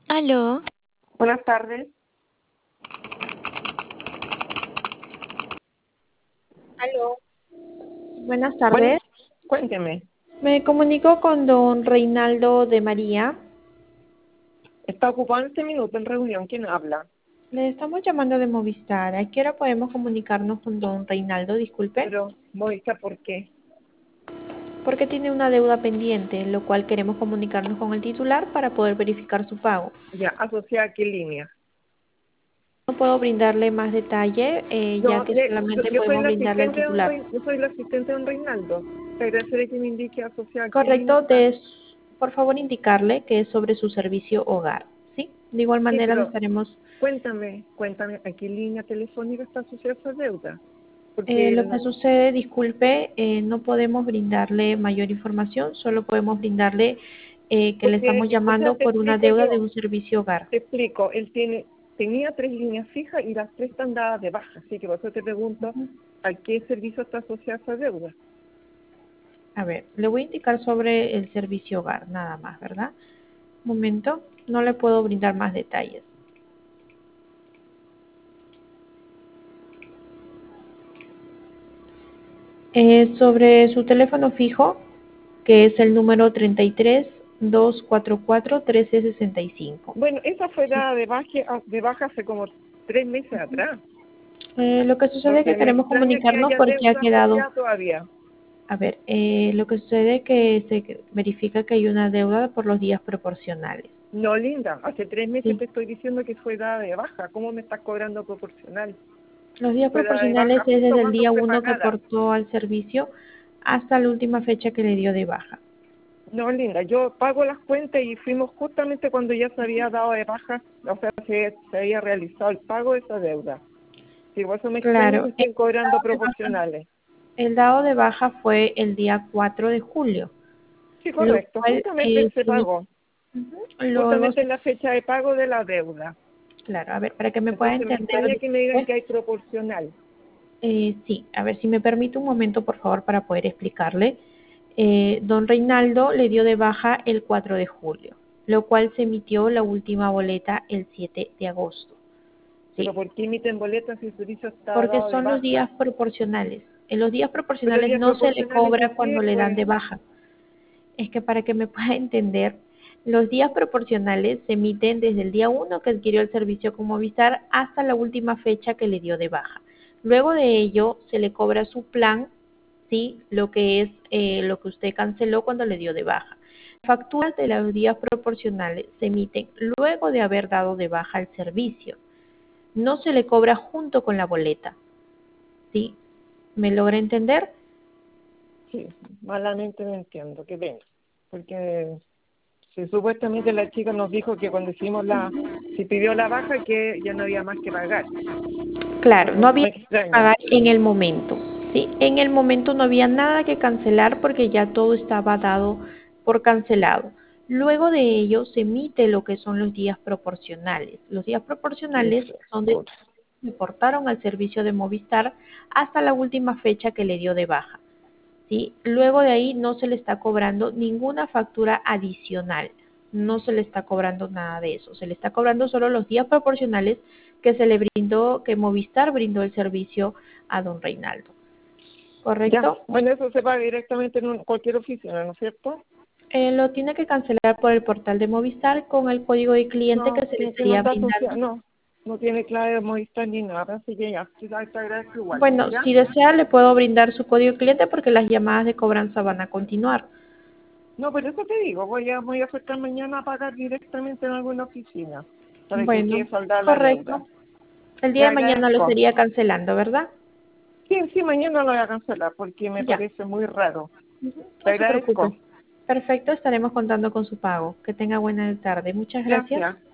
Aló, Buenas tardes. Aló, buenas Bueno, tardes. cuénteme. Me comunico con don Reinaldo de María. ¿Está ocupado en este minuto en reunión? ¿Quién habla? Le estamos llamando de Movistar. ¿A qué hora podemos comunicarnos con don Reinaldo? Disculpe. Pero, Movistar, ¿por qué? Porque tiene una deuda pendiente, lo cual queremos comunicarnos con el titular para poder verificar su pago. Ya, ¿asociada a qué línea? No puedo brindarle más detalle, ya No, que solamente yo soy podemos la brindarle al asistente de titular. yo soy la asistente de don Reinaldo. Te agradeceré que me indique asociada a qué línea Correcto, está. por favor indicarle que es sobre su servicio hogar, ¿sí? De igual Sí, manera le pero estaremos. cuéntame, ¿a qué línea telefónica está asociada esa deuda? Porque Lo que sucede, disculpe, no podemos brindarle mayor información, solo podemos brindarle que le estamos o sea, llamando por una deuda de un servicio hogar. te explico, tenía 3 líneas fijas y las 3 están dadas de baja, así que por eso te pregunto, Ujú. ¿a qué servicio está asociada esa deuda? A ver, le voy a indicar sobre el servicio hogar, nada más, ¿verdad? Un momento, no le puedo brindar más detalles. Sobre su teléfono fijo, que es el número 33 244 1365. Bueno, esa fue Sí. dada de baja hace como 3 meses atrás, Lo que sucede es porque que me queremos extraña que comunicarnos haya porque ha deuda quedado. asociada todavía. A ver, lo que sucede es que se verifica que hay una deuda por los días proporcionales. No, linda, hace 3 meses Sí, te estoy diciendo que fue dada de baja, ¿cómo me estás cobrando proporcional? los Si días fue dada de proporcionales baja es justo desde el cuando día fue 1 que pagada. aportó al servicio hasta la última fecha que le dio de baja. No, linda, yo pago las cuentas y fuimos justamente cuando ya se había dado de baja, o sea, se había realizado el pago de esa deuda. Sí, por eso me extraña que Claro, estén cobrando proporcionales. el dado de baja fue el día 4 de julio, Sí, lo correcto, cual justamente se sí, pagó, luego, justamente en la fecha de pago de la deuda. claro, a ver, para que me pueda Entonces me entender, extraña que me digan disculpe. que hay proporcional. Sí, a ver si me permite un momento, por favor, para poder explicarle. Don Reinaldo le dio de baja el 4 de julio, lo cual se emitió la última boleta el 7 de agosto. Pero ¿Sí? ¿por qué emiten boletas si el servicio está Porque dado de son los días baja? proporcionales. En los días Pero proporcionales días no se le proporcionales cobra de cuando qué, le dan pues. de baja. Es que para que me pueda entender, los días proporcionales se emiten desde el día 1 que adquirió el servicio con Movistar hasta la última fecha que le dio de baja. Luego de ello, se le cobra su plan, ¿sí? Lo que es lo que usted canceló cuando le dio de baja. Facturas de los días proporcionales se emiten luego de haber dado de baja el servicio. No se le cobra junto con la boleta, ¿sí? ¿Me logra entender? Sí, malamente no entiendo, qué pena. Porque si supuestamente la chica nos dijo que cuando hicimos si pidió la baja, que ya no había más que pagar. Claro, no Entonces había me que extraña. pagar en el momento, ¿sí? En el momento no había nada que cancelar porque ya todo estaba dado por cancelado. Luego de ello se emite lo que son los días proporcionales. Los días Qué proporcionales son de frescura. que portaron al servicio de Movistar hasta la última fecha que le dio de baja, ¿sí? Luego de ahí no se le está cobrando ninguna factura adicional, no se le está cobrando nada de eso, se le está cobrando solo los días proporcionales que se le brindó, que Movistar brindó el servicio a don Reinaldo, Ya, ¿correcto? bueno, eso se paga directamente en cualquier oficina, ¿no es cierto? Lo tiene que cancelar por el portal de Movistar con el código de cliente No, que se le que no estaría está asociado, brindando. no tiene clave de Movistar ni nada, así que ya, te agradezco igual, Bueno, ¿ya? si desea le puedo brindar su código de cliente porque las llamadas de cobranza van a continuar. No, pero eso te digo, voy a acercar mañana a pagar directamente en alguna oficina para que Bueno, quede saldada la deuda. correcto. El Te día de mañana lo agradezco. estaría cancelando, ¿verdad? Sí, sí, mañana lo voy a cancelar porque me Ya. parece muy raro. Te No se preocupe. agradezco. Perfecto, estaremos contando con su pago. Que tenga buena tarde. Muchas gracias. Gracias.